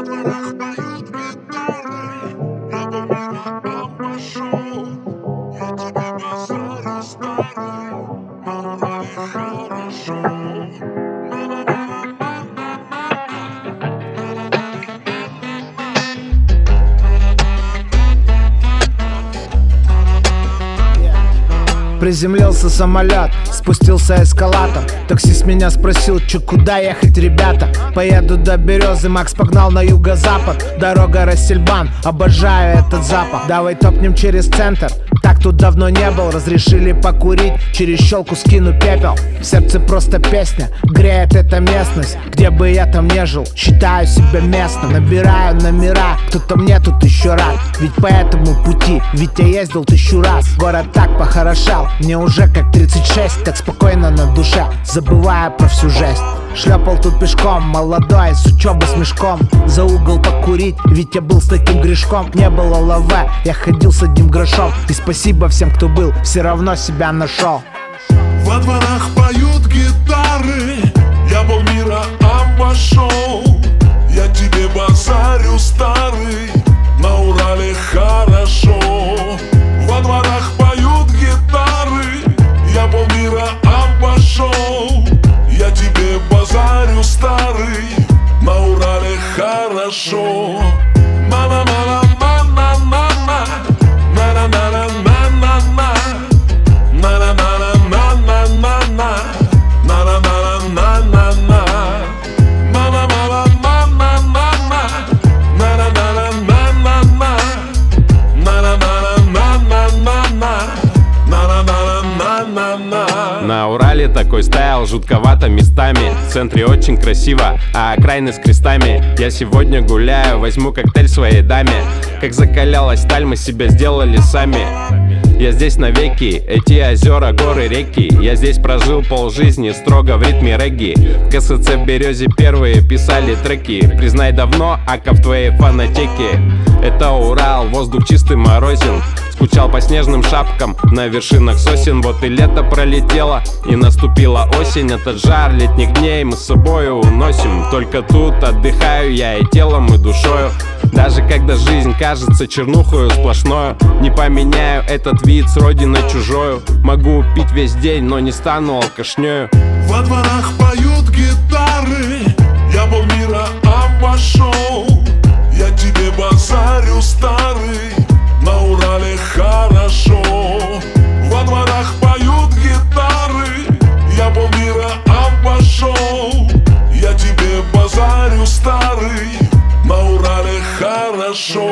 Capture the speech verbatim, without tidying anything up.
дворах поют гитары, я полмира обошел. Я тебе базарю, старый, на Урале хорошо. Приземлился самолет, спустился эскалатор. Таксист меня спросил, чё, куда ехать, ребята? Поеду до Березы, Макс погнал на юго-запад. Дорога Рассельбан, обожаю этот запах. Давай топнем через центр, так тут давно не был. Разрешили покурить, через щелку скину пепел. В сердце просто песня, греет эта местность. Где бы я там не жил, считаю себя местным. Набираю номера, кто-то мне тут еще рад. Ведь по этому пути, ведь я ездил тысячу раз. Город так похорошел, мне уже как тридцать шесть, как спокойно на душе, забывая про всю жесть. Шлепал тут пешком, молодой, с учебы с мешком. За угол покурить, ведь я был с таким грешком. Не было лаве, я ходил с одним грошом. И спасибо всем, кто был, все равно себя нашел. Во дворах поют гитары, я полмира обошел. Я тебе базарю, старый, на Урале хорошо. Во дворах поют гитары, я полмира обошел. Я тебе базарю, старый, на Урале хорошо. На Урале такой стайл, жутковато местами. В центре очень красиво, а окраины с крестами. Я сегодня гуляю, возьму коктейль своей даме. Как закалялась сталь, мы себя сделали сами. Я здесь навеки, эти озера, горы, реки. Я здесь прожил полжизни, строго в ритме регги. В КСЦ в Березе первые писали треки. Признай давно, ака в твоей фонотеке. Это Урал, воздух чистый, морозен. Скучал по снежным шапкам на вершинах сосен. Вот и лето пролетело, и наступила осень. Этот жар летних дней мы с собою уносим. Только тут отдыхаю я и телом, и душою. Даже когда жизнь кажется чернухою сплошною, не поменяю этот вид с родиной чужою. Могу пить весь день, но не стану алкашнёю. Во дворах поют гитары, я полмира обошел. Я тебе базарю, старый, на Урале хорошо. Во дворах поют гитары, я полмира обошел. Я тебе базарю, старый, на Урале хорошо.